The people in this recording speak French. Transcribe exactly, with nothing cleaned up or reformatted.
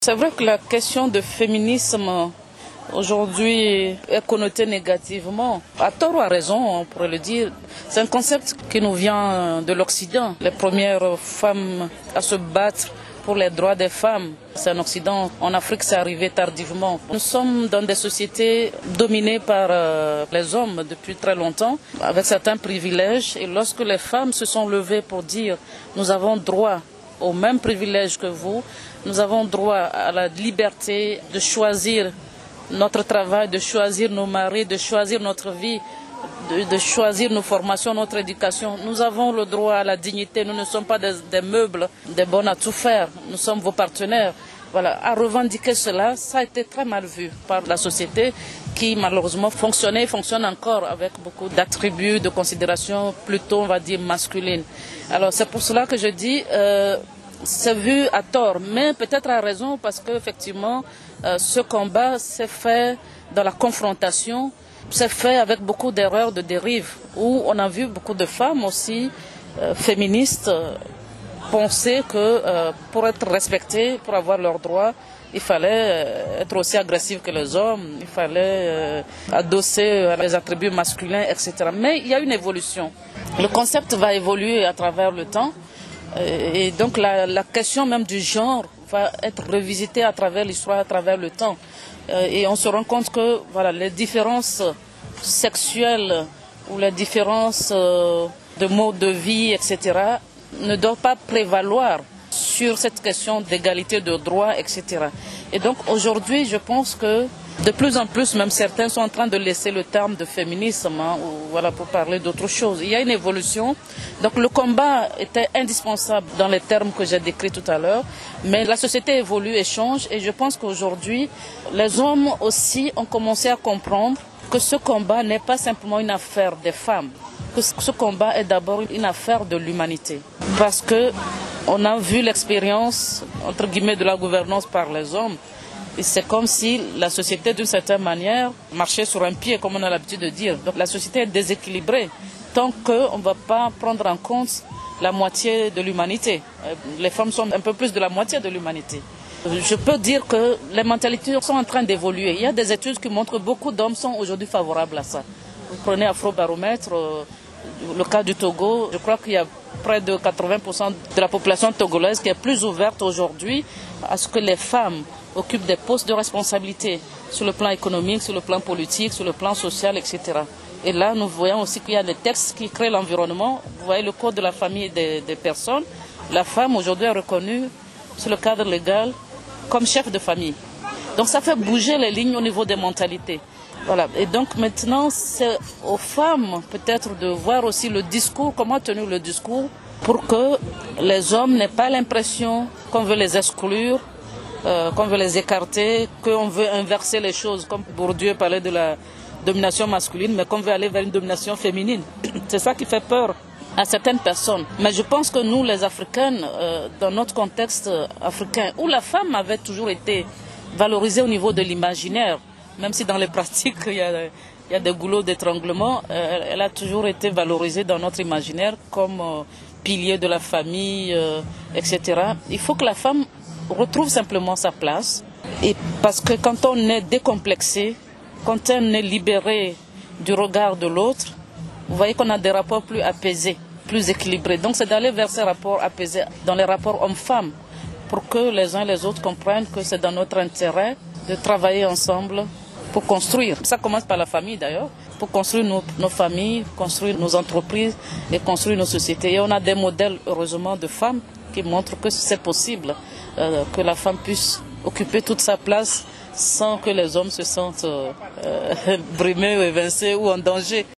C'est vrai que la question de féminisme aujourd'hui est connotée négativement. À tort ou à raison, on pourrait le dire. C'est un concept qui nous vient de l'Occident. Les premières femmes à se battre pour les droits des femmes, c'est en Occident. En Afrique, c'est arrivé tardivement. Nous sommes dans des sociétés dominées par euh, les hommes depuis très longtemps, avec certains privilèges. Et lorsque les femmes se sont levées pour dire « nous avons droit aux mêmes privilèges que vous, nous avons droit à la liberté de choisir notre travail, de choisir nos maris, de choisir notre vie, de, de choisir nos formations, notre éducation. Nous avons le droit à la dignité, nous ne sommes pas des, des meubles, des bonnes à tout faire, nous sommes vos partenaires. » Voilà, à revendiquer cela, ça a été très mal vu par la société qui malheureusement fonctionnait et fonctionne encore avec beaucoup d'attributs, de considérations plutôt, on va dire, masculines. Alors c'est pour cela que je dis, euh, c'est vu à tort, mais peut-être à raison parce qu'effectivement, euh, ce combat s'est fait dans la confrontation, s'est fait avec beaucoup d'erreurs de dérive, où on a vu beaucoup de femmes aussi euh, féministes euh, penser que euh, pour être respectées, pour avoir leurs droits, il fallait euh, être aussi agressif que les hommes, il fallait euh, adosser les attributs masculins, et cetera. Mais il y a une évolution. Le concept va évoluer à travers le temps euh, et donc la, la question même du genre va être revisitée à travers l'histoire, à travers le temps. Euh, et on se rend compte que voilà, les différences sexuelles ou les différences euh, de mode de vie, et cetera, ne doivent pas prévaloir sur cette question d'égalité de droits, et cetera. Et donc aujourd'hui, je pense que de plus en plus, même certains sont en train de laisser le terme de féminisme, hein, ou, voilà, pour parler d'autre chose. Il y a une évolution. Donc le combat était indispensable dans les termes que j'ai décrits tout à l'heure, mais la société évolue et change, et je pense qu'aujourd'hui, les hommes aussi ont commencé à comprendre que ce combat n'est pas simplement une affaire des femmes, que ce combat est d'abord une affaire de l'humanité. Parce que on a vu l'expérience, entre guillemets, de la gouvernance par les hommes. Et c'est comme si la société, d'une certaine manière, marchait sur un pied, comme on a l'habitude de dire. Donc la société est déséquilibrée tant qu'on ne va pas prendre en compte la moitié de l'humanité. Les femmes sont un peu plus de la moitié de l'humanité. Je peux dire que les mentalités sont en train d'évoluer. Il y a des études qui montrent que beaucoup d'hommes sont aujourd'hui favorables à ça. Vous prenez Afrobaromètre, le cas du Togo, je crois qu'il y a près de quatre-vingts pour cent de la population togolaise qui est plus ouverte aujourd'hui à ce que les femmes occupent des postes de responsabilité sur le plan économique, sur le plan politique, sur le plan social, et cetera. Et là, nous voyons aussi qu'il y a des textes qui créent l'environnement. Vous voyez le code de la famille des, des personnes. La femme aujourd'hui est reconnue sur le cadre légal comme chef de famille. Donc ça fait bouger les lignes au niveau des mentalités. Voilà. Et donc maintenant, c'est aux femmes peut-être de voir aussi le discours, comment tenir le discours pour que les hommes n'aient pas l'impression qu'on veut les exclure, euh, qu'on veut les écarter, qu'on veut inverser les choses, comme Bourdieu parlait de la domination masculine, mais qu'on veut aller vers une domination féminine. C'est ça qui fait peur à certaines personnes. Mais je pense que nous, les Africaines, euh, dans notre contexte africain, où la femme avait toujours été valorisée au niveau de l'imaginaire, même si dans les pratiques, il y a, il y a des goulots d'étranglement, euh, elle a toujours été valorisée dans notre imaginaire comme euh, pilier de la famille, euh, et cetera. Il faut que la femme retrouve simplement sa place. Et parce que quand on est décomplexé, quand on est libéré du regard de l'autre, vous voyez qu'on a des rapports plus apaisés, plus équilibrés. Donc c'est d'aller vers ces rapports apaisés dans les rapports hommes-femmes pour que les uns et les autres comprennent que c'est dans notre intérêt de travailler ensemble pour construire. Ça commence par la famille d'ailleurs, pour construire nos, nos familles, construire nos entreprises et construire nos sociétés. Et on a des modèles, heureusement, de femmes qui montrent que c'est possible, euh, que la femme puisse occuper toute sa place sans que les hommes se sentent euh, brimés ou évincés ou en danger.